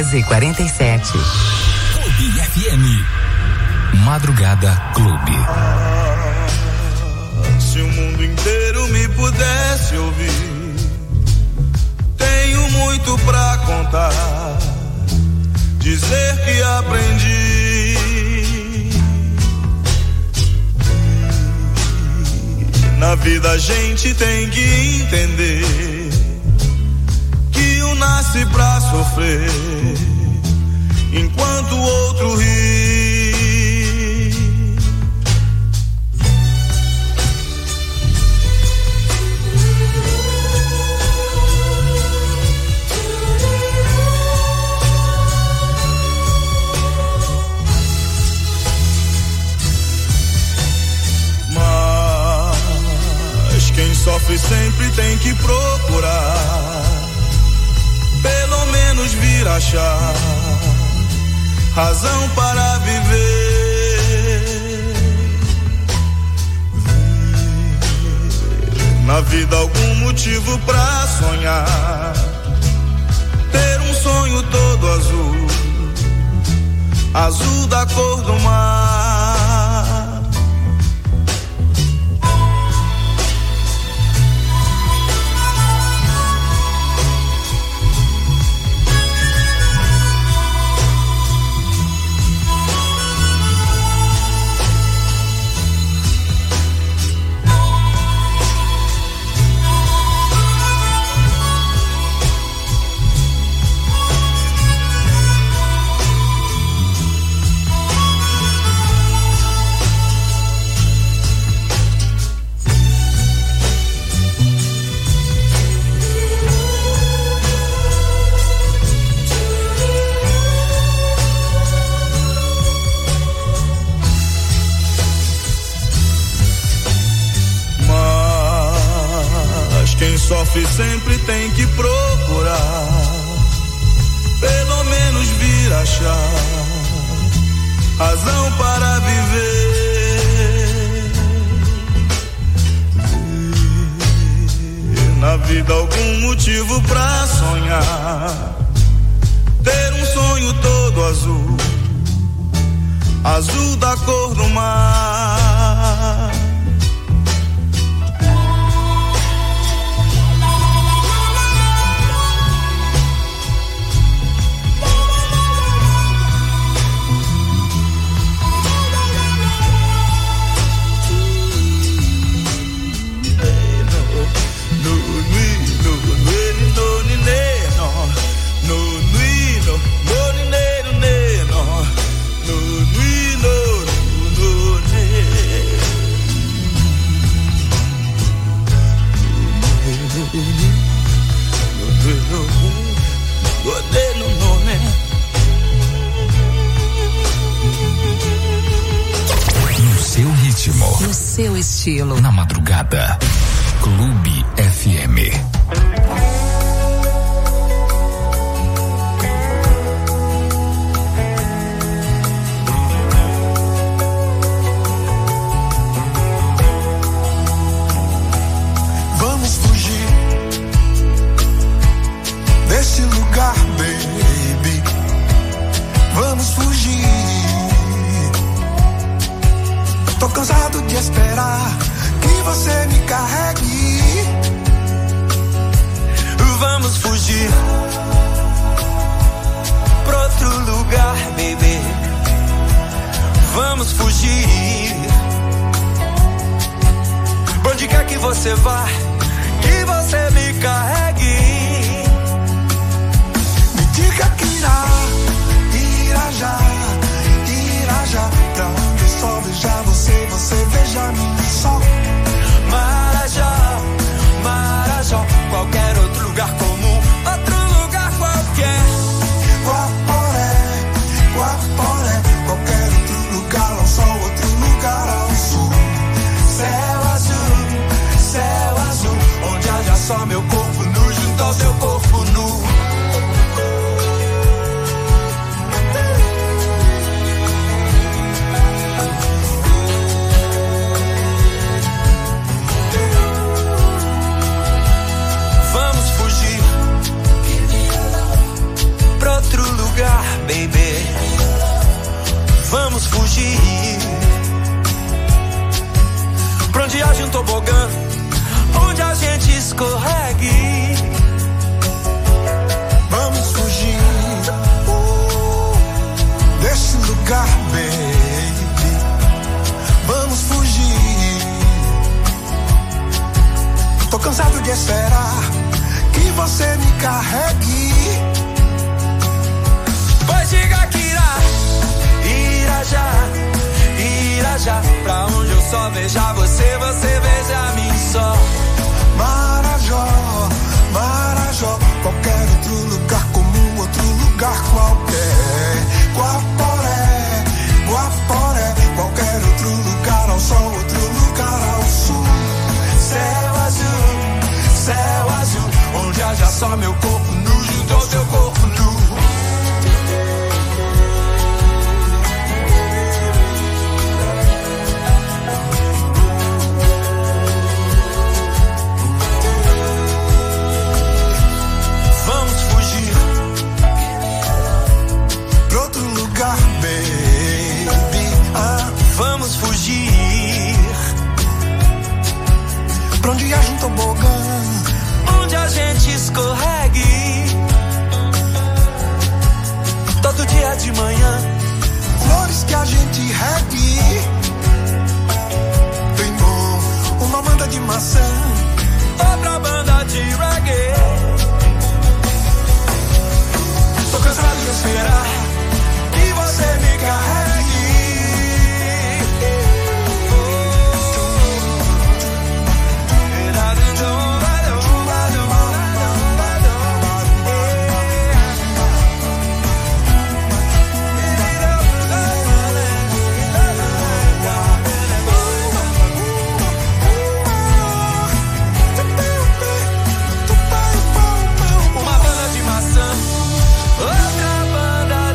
12h47. Clube FM. Madrugada Clube. Se o mundo inteiro me pudesse ouvir, tenho muito pra contar, dizer que aprendi. Na vida a gente tem que entender que um nasce pra sofrer, enquanto o outro ri. Quem sofre sempre tem que procurar, pelo menos vir achar razão para viver. Na vida algum motivo pra sonhar, ter um sonho todo azul, azul da cor do mar. Quem sofre sempre tem que procurar, pelo menos vir achar razão para viver. Na vida algum motivo pra sonhar, ter um sonho todo azul, azul da cor do mar. No seu ritmo, no seu estilo, na madrugada, Clube FM. Vamos fugir desse lugar, baby. Vamos fugir. Tô cansado de esperar que você me carregue. Vamos fugir pra outro lugar, baby. Vamos fugir. Onde quer que você vá, que você me carregue. Me diga que irá já, pra onde o sol veja você, você veja mim só. Marajó, qualquer outro lugar comum, outro lugar qualquer. Guaporé, qualquer outro lugar ao sol, outro lugar ao sul. Céu azul, onde haja só meu corpo nu junto ao seu corpo nu. vamos fugir pra onde haja um tobogã, onde a gente escorregue. Vamos fugir desse lugar, baby. Vamos fugir. Tô cansado de esperar que você me carregue. Pois diga que irá já, pra onde eu só veja você, você veja a mim só. Marajó, Marajó, qualquer outro lugar comum, outro lugar qualquer. Guaporé, Guaporé, qualquer outro lugar ao sol, outro lugar ao sul. Céu azul, onde haja só meu corpo nu junto ao teu corpo nu. Vamos fugir pra onde haja um tobogã, onde a gente escorregue. Todo dia de manhã, flores que a gente regue. Tem bom, uma banda de maçã, outra banda de reggae. Tô cansado de esperar que você me carregue. Uma banda de maçã, outra banda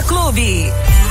Clube.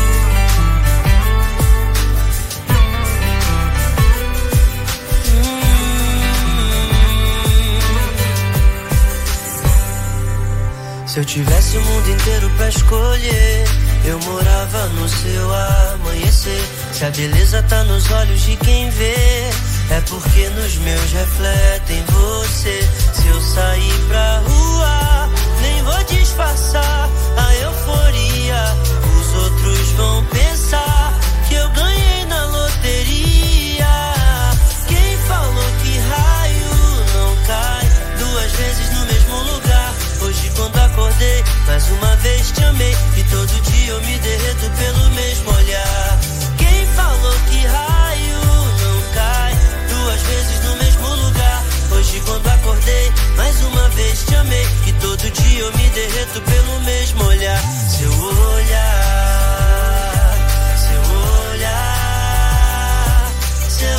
Se eu tivesse o mundo inteiro pra escolher, eu morava no seu amanhecer. Se a beleza tá nos olhos de quem vê, é porque nos meus refletem você. Se eu sair pra rua, nem vou disfarçar a euforia. Os outros vão pensar que eu ganhei na loteria. Quem falou que raio não cai duas vezes no mesmo lugar? Hoje quando acordei, mais uma vez te amei, e todo dia eu me derreto pelo mesmo olhar. Quem falou que raio não cai duas vezes no mesmo lugar? Hoje quando acordei, mais uma vez te amei, e todo dia eu me derreto pelo mesmo olhar. Seu olhar, seu olhar, seu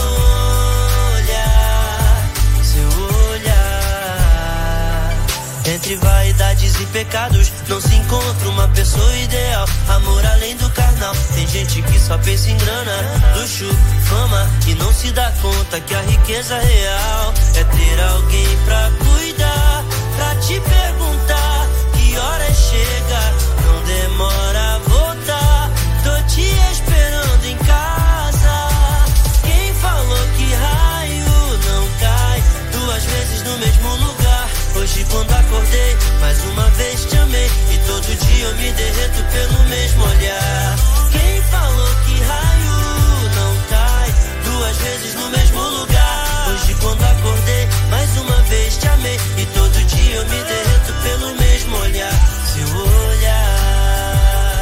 olhar, seu olhar. Entre vaidades e pecados não se encontra uma pessoa ideal. Amor além do carnal. Tem gente que só pensa em grana, luxo, fama, e não se dá conta que a riqueza real é ter alguém pra cuidar, pra te perguntar que hora chega, não demora a voltar. Tô te esperando em casa. Quem falou que raio não cai duas vezes no mesmo lugar? Hoje quando acordei, mais uma vez te amei, e todo dia eu me derreto pelo mesmo olhar. Quem falou que raio não cai duas vezes no mesmo lugar? Hoje quando acordei, mais uma vez te amei, e todo dia eu me derreto pelo mesmo olhar. Seu olhar,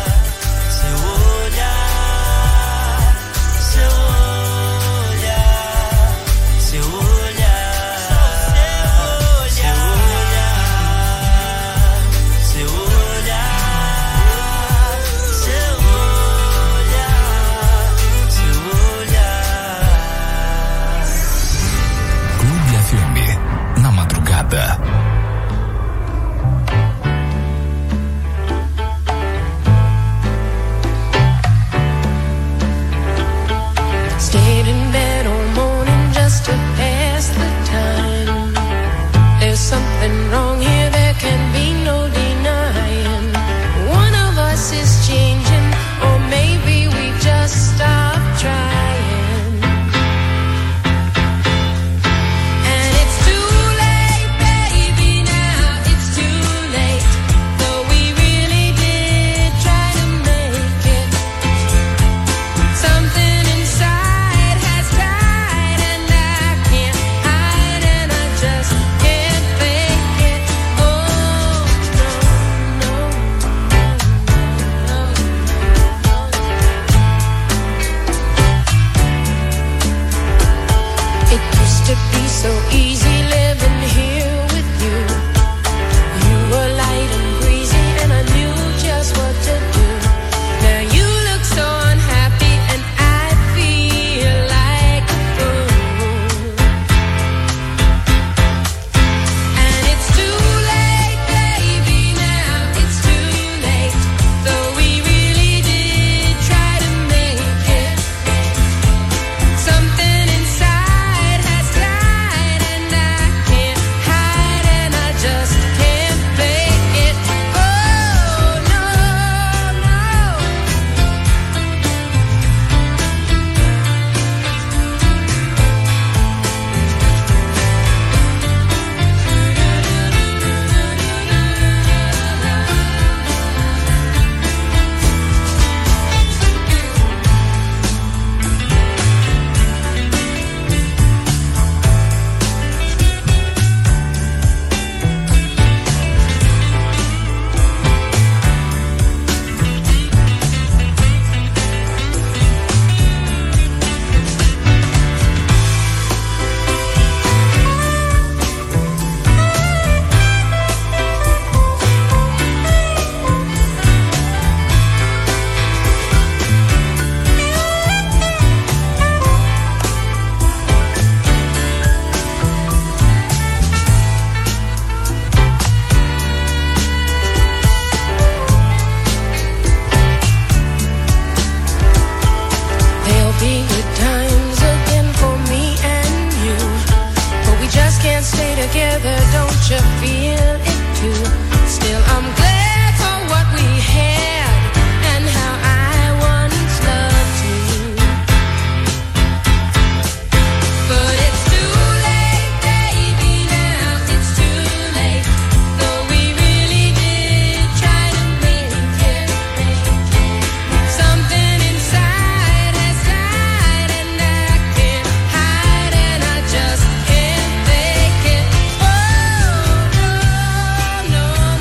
together, don't you feel it too? Still I'm glad for what we had and how I once loved you. But it's too late, baby, now it's too late. Though we really did try to make it. Something inside has died and I can't hide and I just can't fake it. Oh, no, no.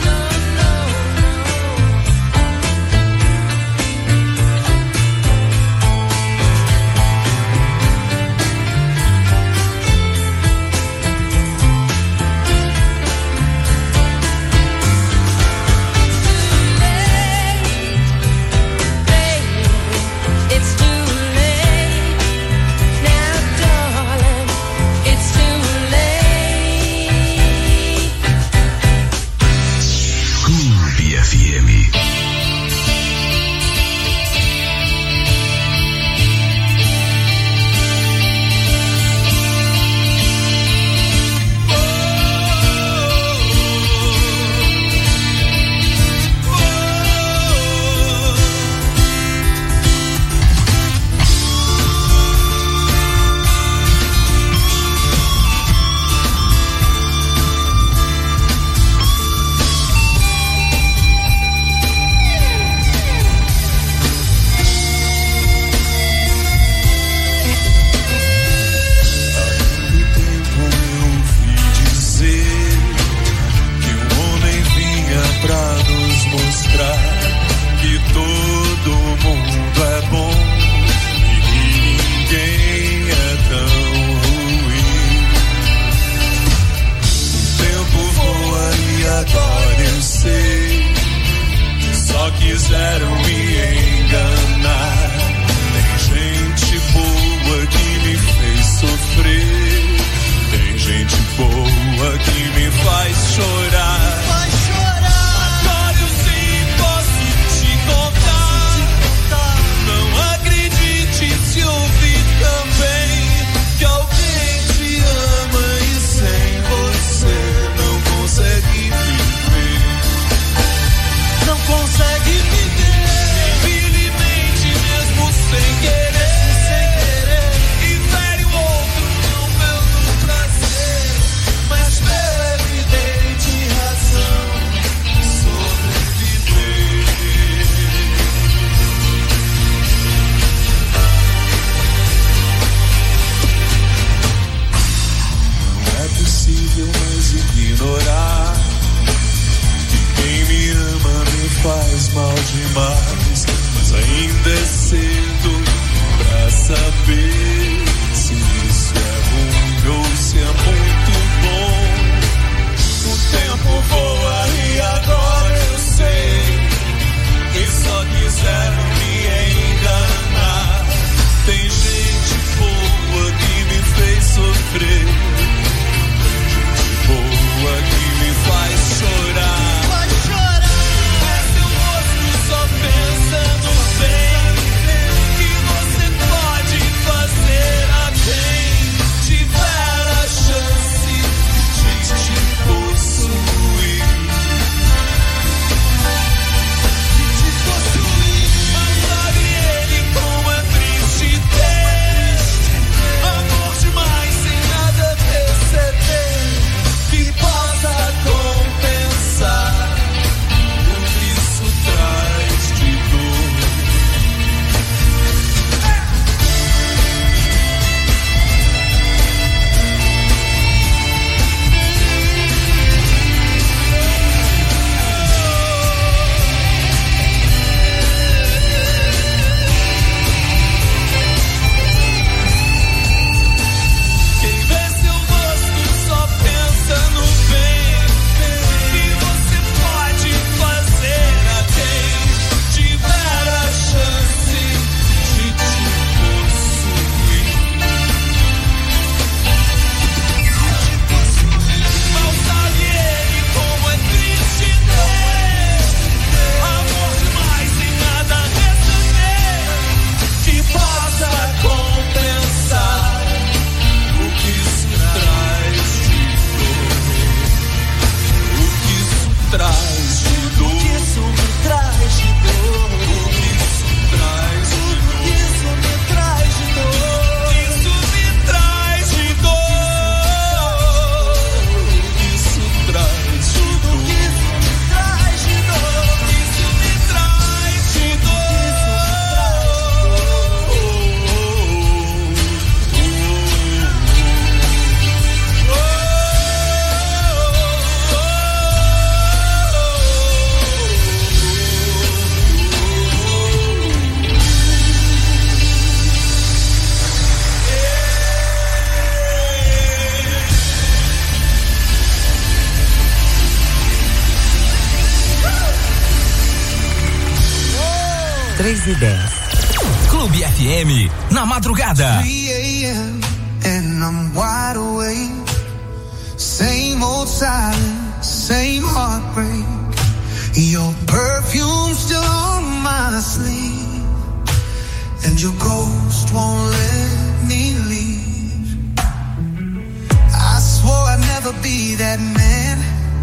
3:10. Clube FM, na madrugada. 3 a.m. and I'm wide awake. Same old silence, same heartbreak. Your perfume still on my sleeve, and your ghost won't let me leave. I swore I'd never be that man,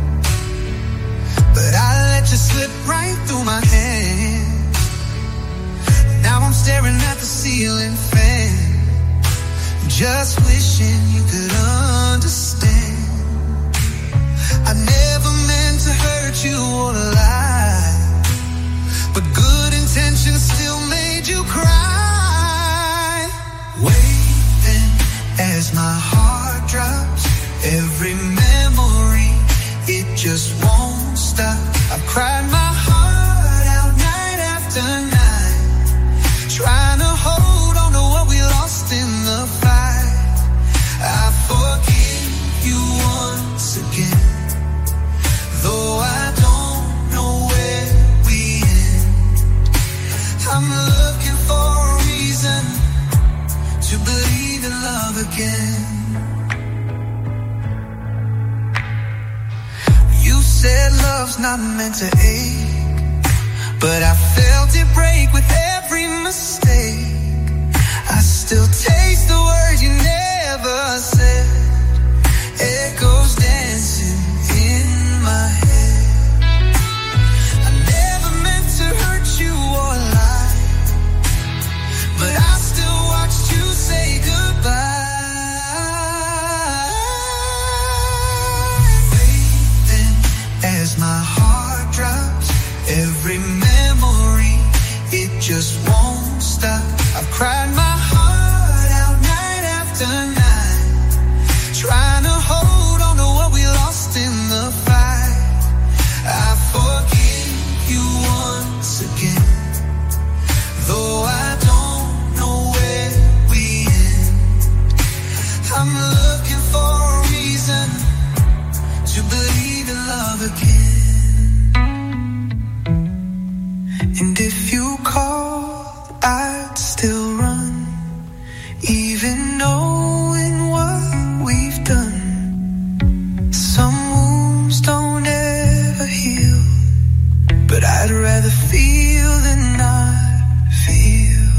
but I let you slip right through my hands. Now I'm staring at the ceiling fan, just wishing you could understand. I never meant to hurt you or lie, but good intentions still made you cry. Waiting as my heart drops, every memory, it just won't stop. I've cried my heart out night after night, trying to hold on to what we lost in the fight. I forgive you once again, though I don't know where we end. I'm looking for a reason to believe in love again. You said love's not meant to ache, but I felt it break with every mistake. I still taste the words you never said, echoes dancing in my head. I never meant to hurt you or lie, but I still watched you say goodbye. Waiting as my heart drops, every memory, it just won't stop. I've cried my heart out night after night, trying to hold on to what we lost in the fight. I forgive you once again, though I don't know where we end. I'm looking for a reason to believe in love again. And if you called, I'd still run, even knowing what we've done. Some wounds don't ever heal, but I'd rather feel than not feel.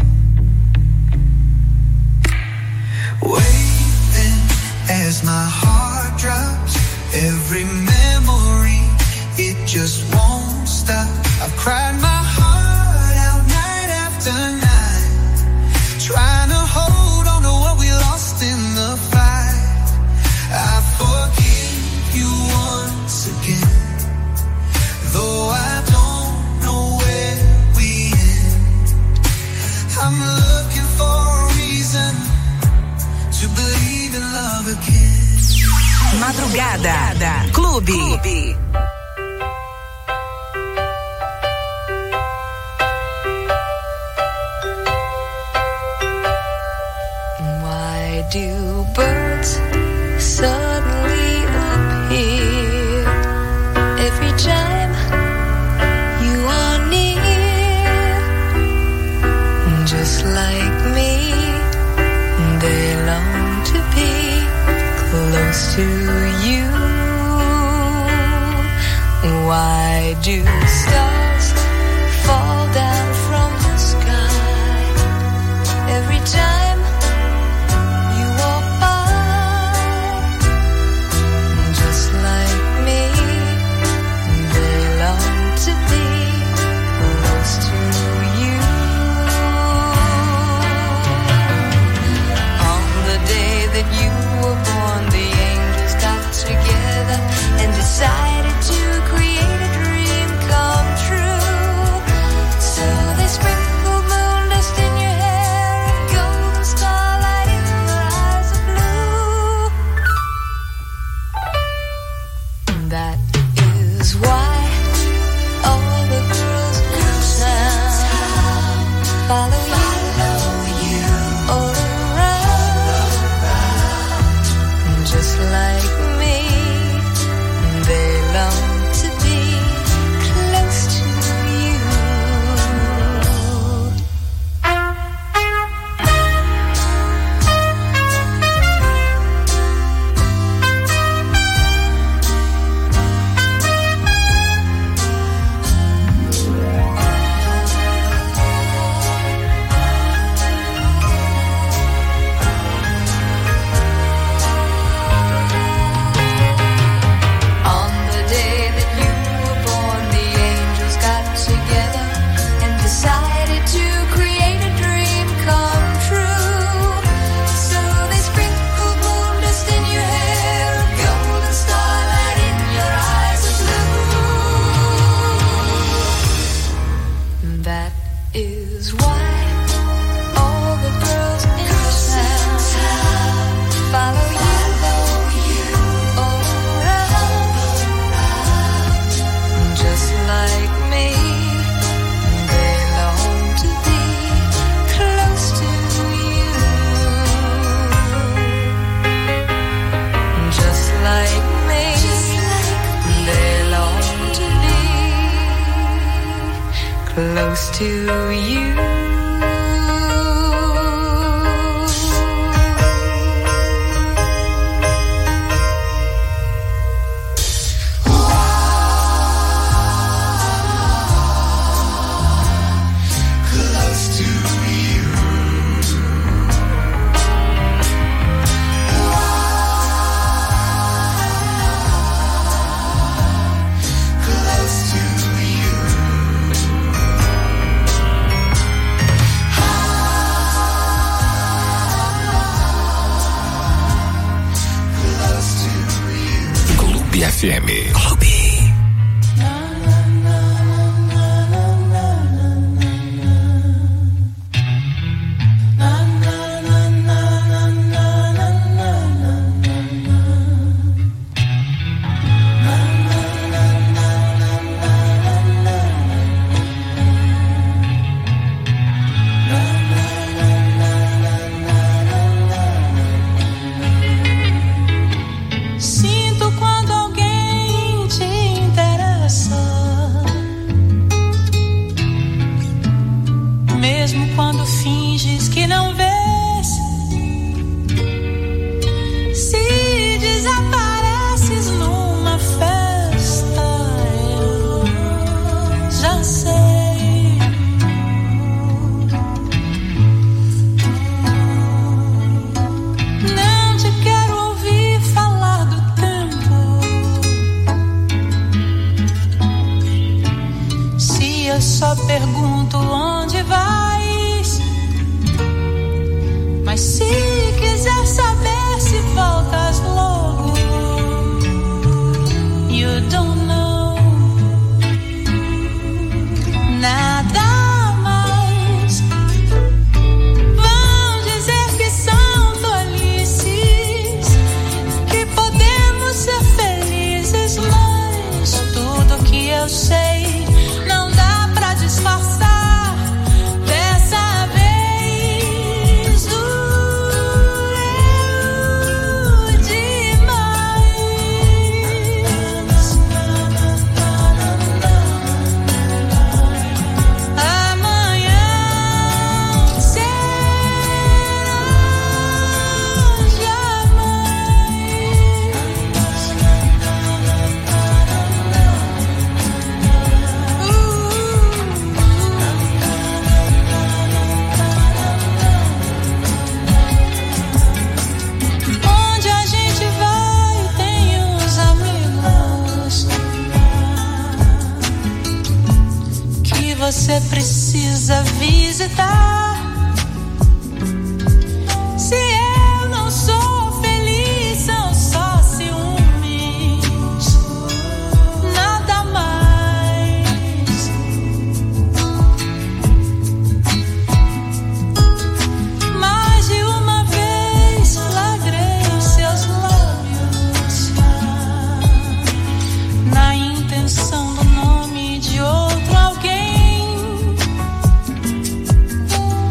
Waiting as my heart drops, every memory, it just won't stop. I've cried my heart out night after night, trying to hold on to what we lost in the fight. I forgive you once again, though I don't know where we end. I'm looking for a reason to believe in love again. Madrugada Clube. Why do birds suddenly appear every time you are near? Just like me, they long to be close to you. Why do stars fall down from the sky every time you walk by? Just like me, they long to be close to you. On the day that you were born, the angels got together and decided to create a dream come true. to you. FM. Clube. Sinto quando alguém te interessa, mesmo quando finges que não vês. Se desapareces numa festa, eu já sei. Não te quero ouvir falar do tempo. Se eu só pergunto onde vais, mas se quiser saber se voltas logo, you don't know nada mais. Vão dizer que são tolices, que podemos ser felizes, mas tudo que eu sei não dá pra disfarçar. Dessa vez doeu demais. Amanhã será onde a gente vai tem uns amigos que você precisa visitar. Se eu não sou feliz, são só ciúmes, nada mais. Mais de uma vez flagrei seus lábios na intenção do nome de outro alguém.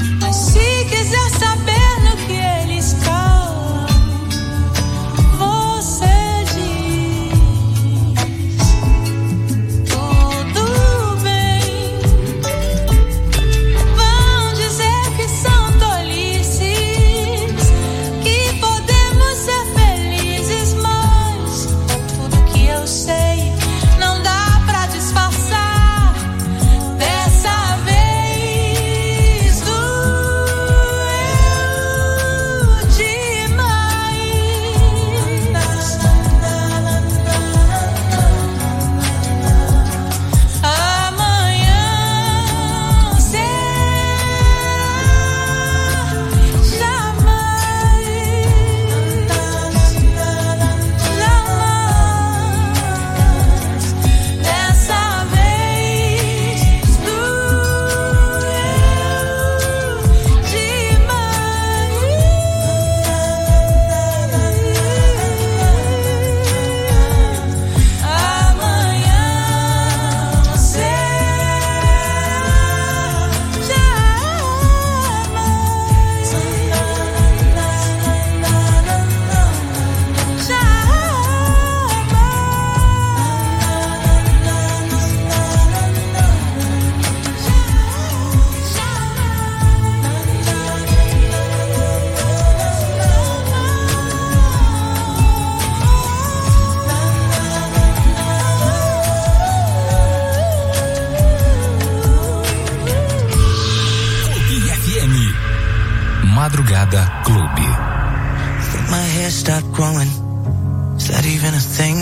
think my hair stopped growing. Is that even a thing?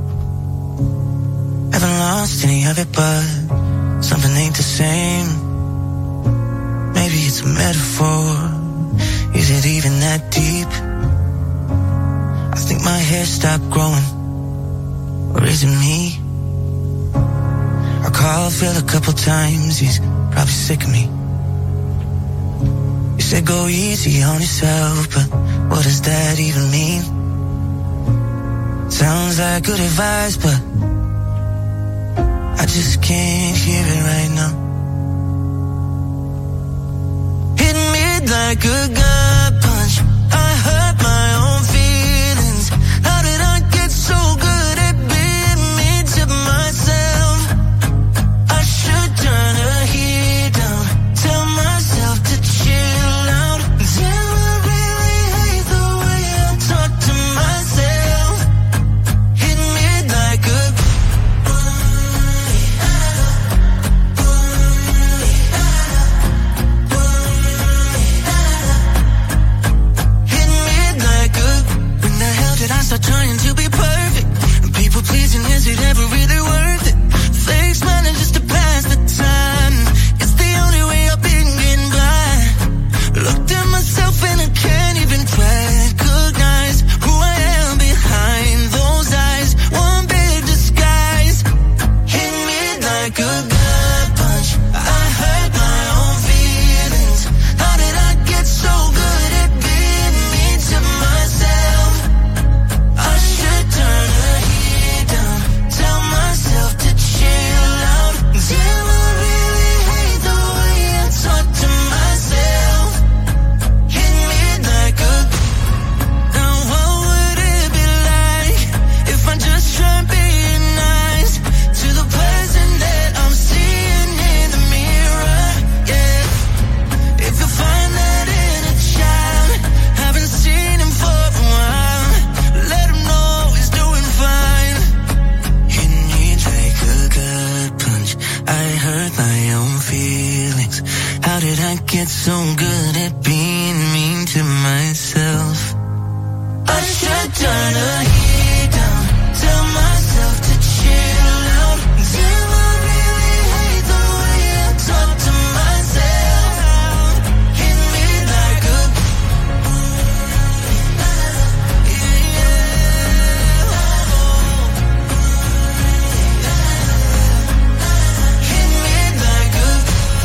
Haven't lost any of it, but something ain't the same. Maybe it's a metaphor. Is it even that deep? I think my hair stopped growing. Or is it me? I called Phil a couple times. He's probably sick of me. He said go easy on yourself, but what does that even mean? Sounds like good advice, but I just can't hear it right now. Hit me like a gut punch. I hurt my own feelings. How did I get so good at being mean to myself? I should turn the heat down. Tell myself to chill out. Till I really hate the way I talk to myself. Hit me like a I start trying to be perfect. And people pleasing, is it ever really worth it? Fake smiling just to pass the time. It's the only way I've been getting by. Looked at myself and I can't even recognize who I am behind those eyes. One big disguise. Hit me like a gut punch. I hurt my own feelings. How did I get so good at being mean to myself? I should turn the heat down. Tell myself to chill out. Till I really hate the way I talk to myself. Hit me like a. Now what would it be like if I just try being nice to the person that I'm seeing in the mirror? Yeah. If you find that in a child, haven't seen him for a while, let him know he's doing fine. Hit me like a gut punch. I hurt my own feelings. How did I get so good at being mean to myself? I should turn the heat down. Tell myself to chill out. Till I really hate the way I talk to myself. Hit me like a. Hit me like a.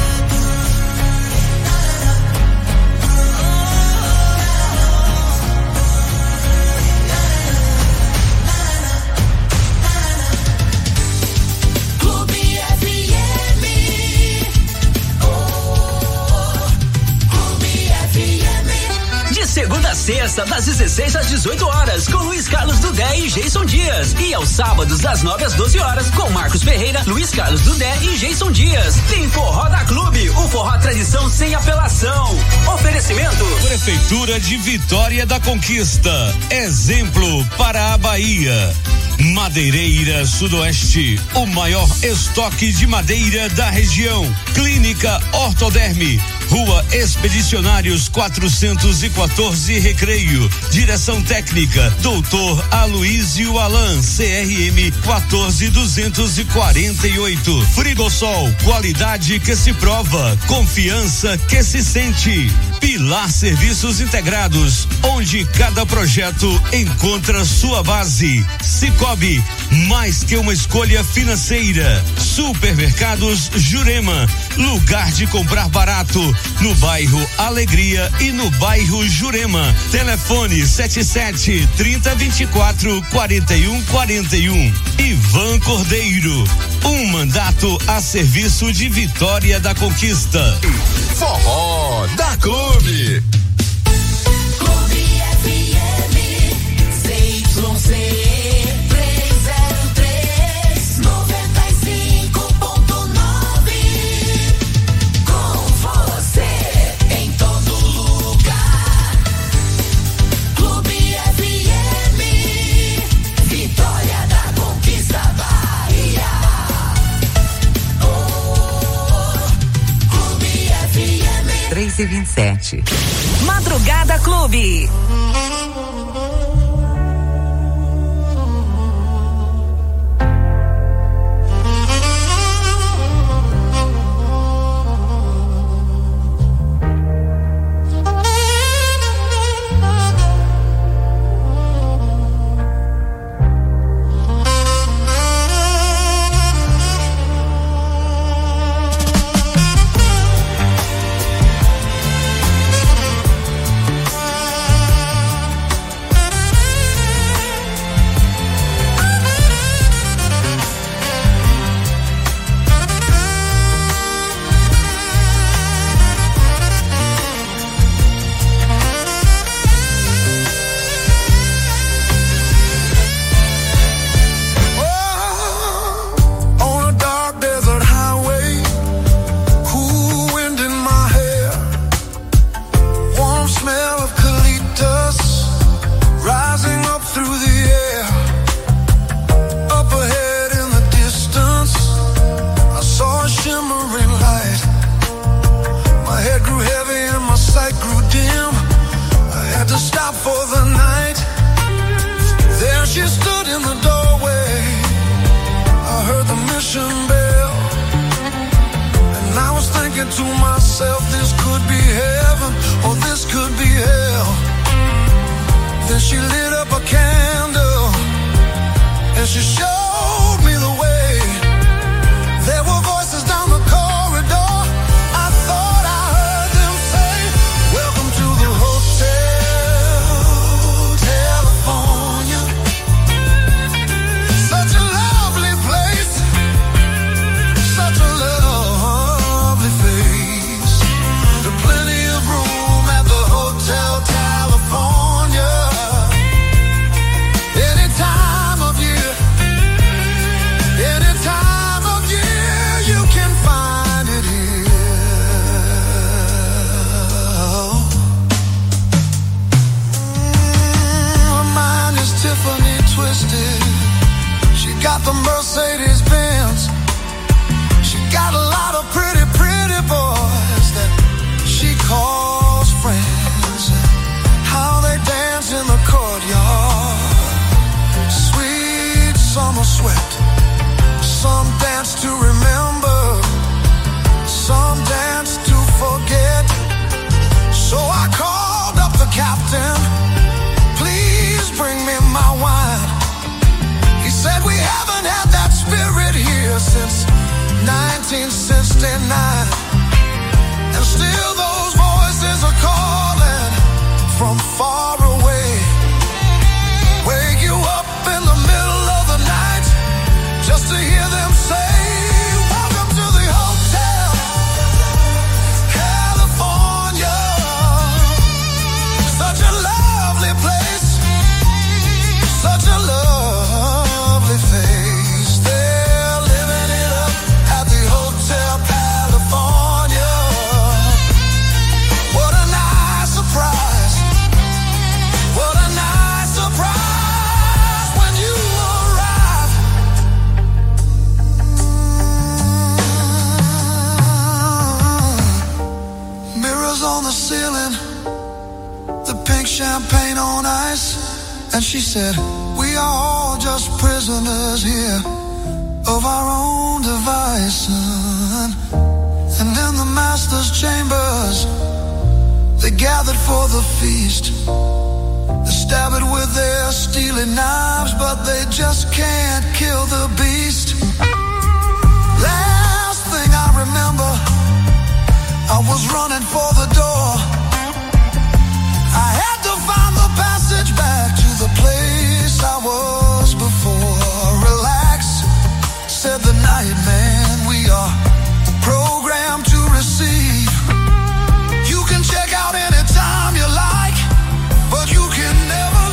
Clube FM. Clube FM. De segunda a sexta, das 16 às 18 horas, com Luiz Carlos Dudé e Jason Dias. E aos sábados, das 9 às 12 horas, com Marcos Ferreira, Luiz Carlos Dudé e Jason Dias. Tem Forró da Clube, o forró tradição sem apelação. Oferecimento. Prefeitura de Vitória da Conquista. Exemplo para a Bahia. Madeireira Sudoeste, o maior estoque de madeira da região. Clínica Ortoderme, Rua Expedicionários 414 Recreio. Direção técnica, Dr. Aloísio Alan, CRM 14248. Frigosol, qualidade que se prova, confiança que se sente. Pilar Serviços Integrados, onde cada projeto encontra sua base. Cicobi, mais que uma escolha financeira. Supermercados Jurema, lugar de comprar barato, no bairro Alegria e no bairro Jurema. Telefone 77-3024-4141. Ivan Cordeiro, um mandato a serviço de Vitória da Conquista. Forró da Clube. Clube FM. ZYC 303 95.9. Com você em todo lugar. Clube FM. Vitória da Conquista, Bahia. Clube FM. 3h27. Madrugada Clube. Then she lit up a candle and she showed me the way. There were voices down the corridor. I thought I heard them say, welcome to the Hotel California. Such a lovely place, such a lovely face. There's plenty of room at the Hotel California. Any time of year, any time of year, you can find it here. Her mind is Tiffany twisted. She got the Mercedes Benz. She got a lot of pretty, pretty boys that she calls friends. How they dance in the courtyard. Sweet summer sweat. Some dance to remember, some dance to forget. So I called up the captain. Please bring me my wine. He said we haven't had that spirit here since 1969. And still those voices are calling from far away. Wake you up in the middle of the night just to hear them say, welcome to the Hotel California. Such a lovely place, such a lovely face. They're living it up at the Hotel California. What a nice surprise. What a nice surprise when you arrive. Mirrors on the ceiling, the pink champagne on ice. And she said, we are all just prisoners here of our own device, son. And in the master's chambers, they gathered for the feast. They stab it with their steely knives, but they just can't kill the beast. Last thing I remember, I was running for the door. I had to find the passage back to the place I was before. Relax, said the night man, we are programmed to receive. You can check out anytime you like, but you can never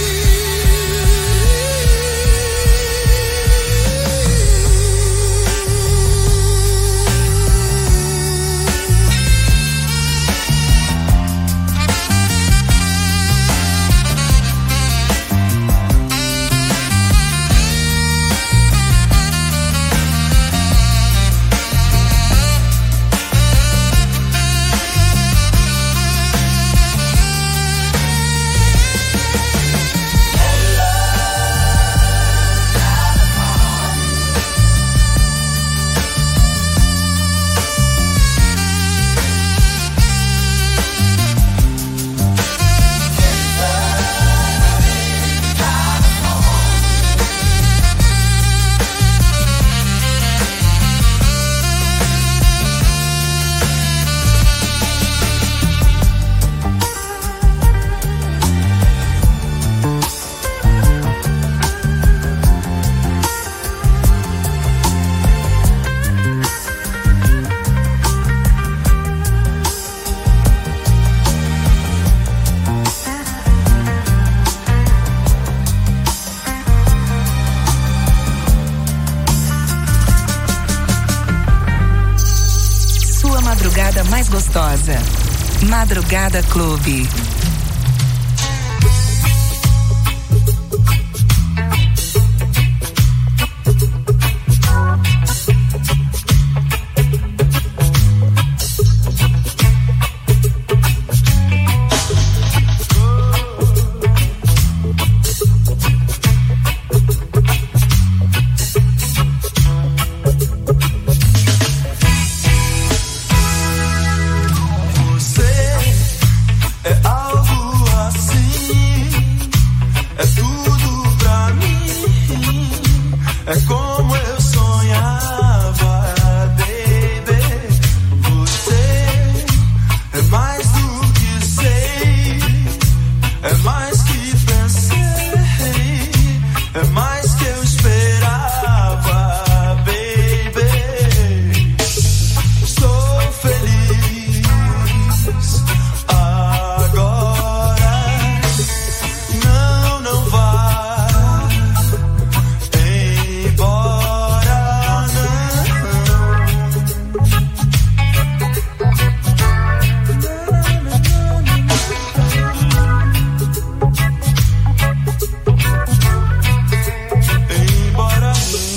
madrugada mais gostosa. Madrugada Clube. É É como eu sonhava, baby. Você é mais do que sei, é mais que pensei, é mais que eu esperava, baby. Sou feliz agora. Não vá embora, embora.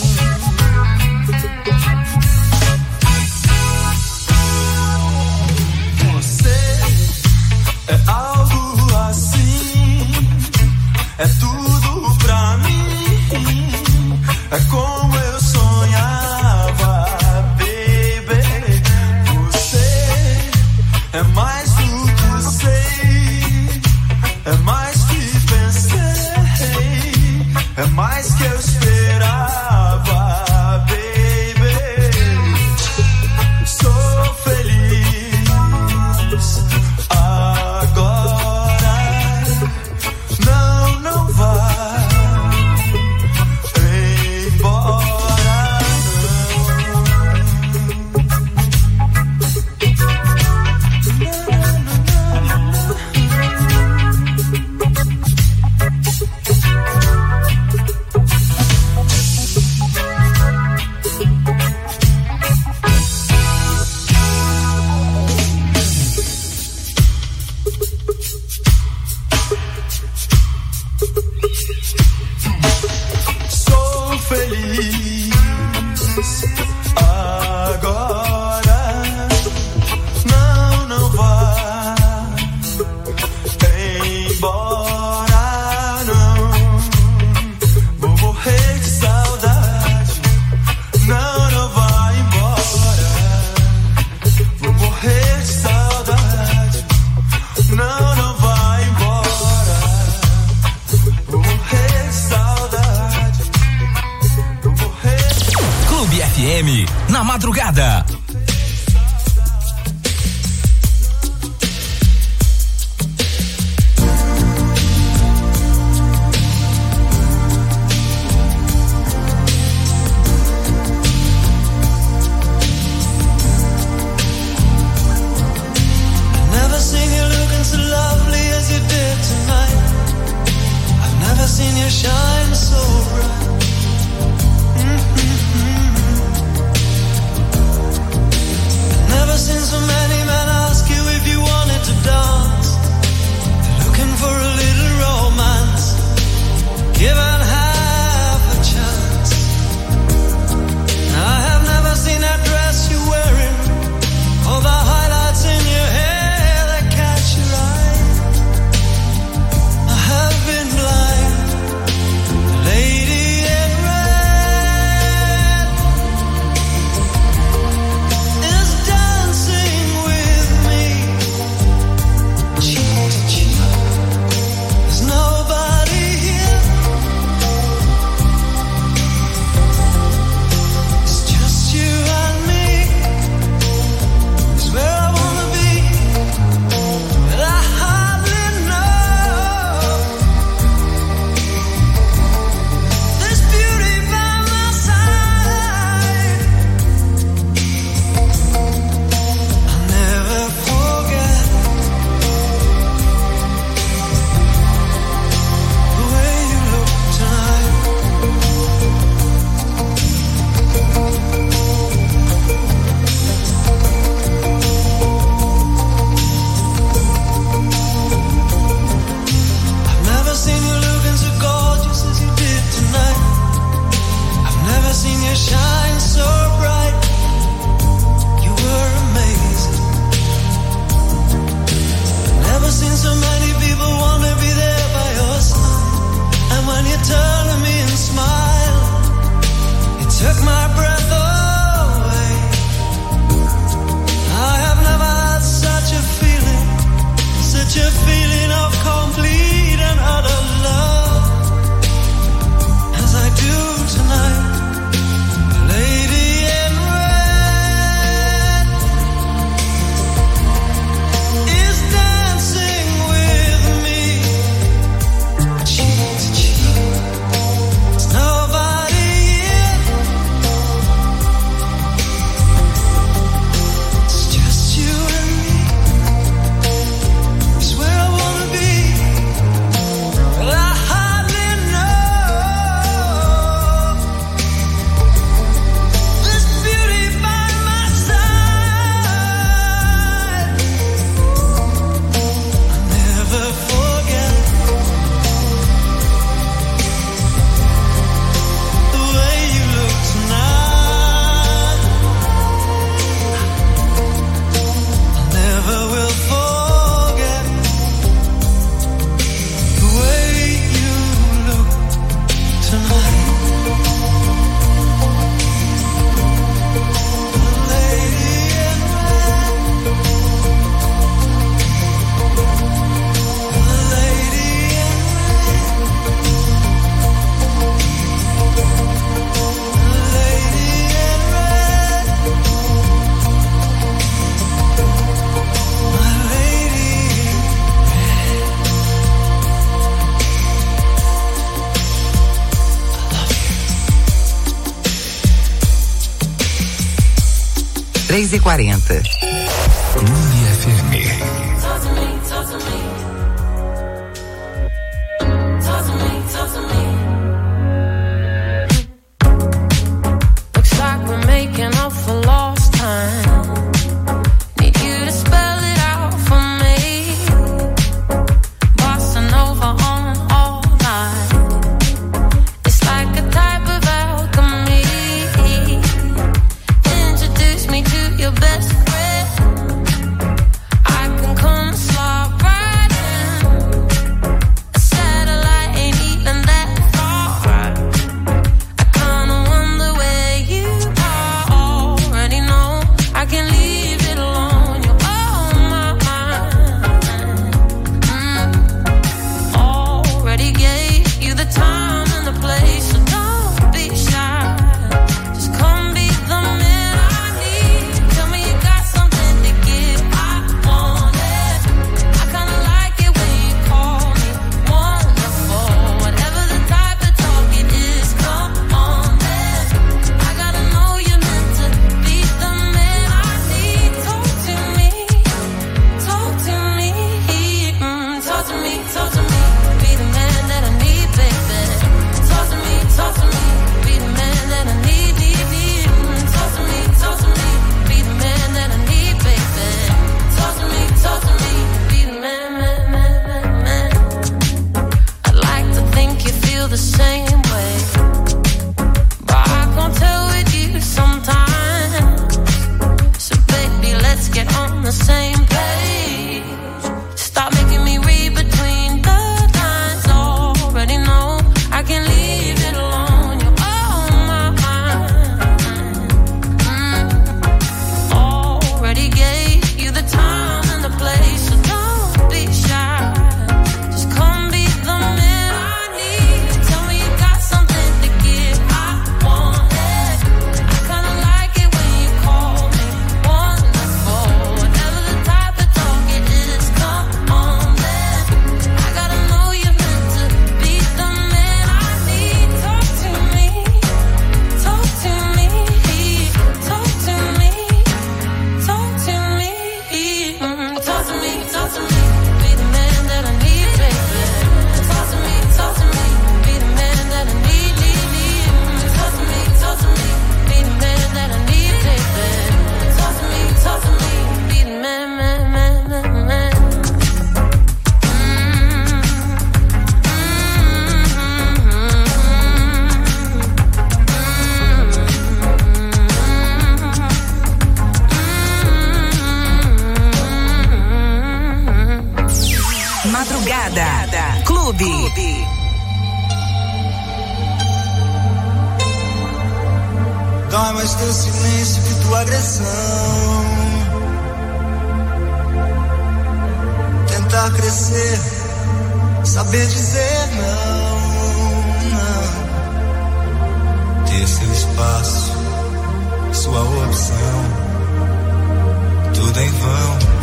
Você é algo assim, é tudo pra mim, é como eu sonhava, baby. Você é mais do que sei, é mais que pensei, é mais que eu esperava, baby. Sou feliz agora. Não vá embora. Sou feliz agora. Não vá embora, não. Vou morrer de saudade. Não vá embora. Vou morrer de saudade. Não vá embora. Vou morrer de saudade. Vou morrer. Clube FM, na madrugada. Never seen you looking so lovely as you did tonight. I've never seen you shine so bright. 3h40. Clube FM. Looks like we're making up for lost time. Need you to spell it out for me. Bossa Nova on all night. It's like a type of alchemy. Introduce me to your best friend. I can come slide right in. A satellite ain't even that far. I kinda wonder where you are. Already know I can leave it alone. You're on my mind. Already gave you the time and the place, so don't be shy. Just come be the man I need. Tell me you got something to give. I want it. I kinda like it when you call me wonderful. Whatever the type of talk it is, come on then. I gotta know you're meant to be the man I need. Talk to me, talk to me, talk to me, talk to me. Be the man that I need, baby. Talk to me, be the man that I need, need. Talk to me, be the man that I need, baby. Talk to me, be the man. I'd like to think you feel the same way, but I can't tell with you sometimes. So baby, let's get on the same page. Stop making me read between the lines. Already know I can leave it alone. You're on my mind. Already gave you the time and the place, so don't be shy. Just come be the man I need. Tell me you got something to give. I want it. I kinda like it when you call me wonderful. Whatever the type of talk it is, come on then. I gotta know you're meant to be the man I need. Talk to me, talk to me, talk to me, talk to me, talk to me, talk to me. Be the man that I need, baby. Talk to me, be the man that I need, need. Talk to me, be the man that I need, baby. Talk to me, be the man, man. Madrugada Clube. Dói mais teu silêncio que tua agressão. Tentar crescer, saber dizer não. Ter seu espaço, sua opção. Tudo em vão.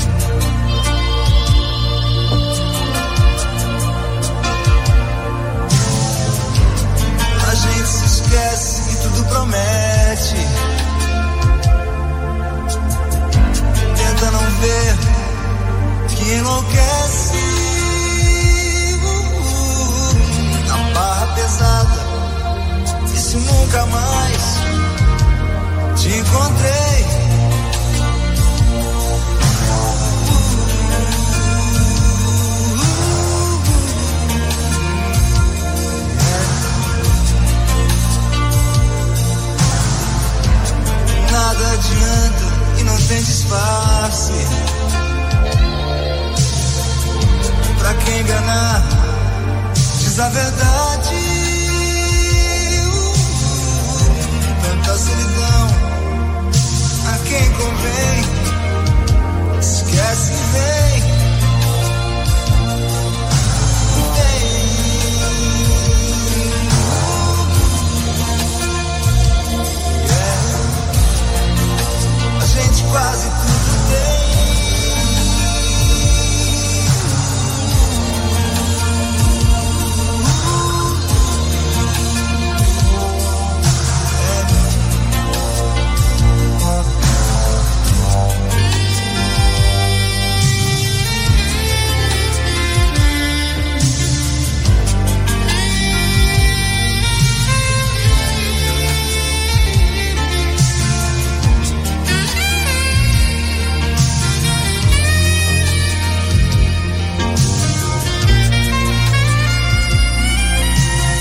A gente se esquece e tudo promete. Tenta não ver que enlouquece. Na barra pesada. E se nunca mais te encontrei? Nada adianta e não tem disfarce. Pra quem enganar, diz a verdade. Tanta solidão a quem convém. Esquece e vem.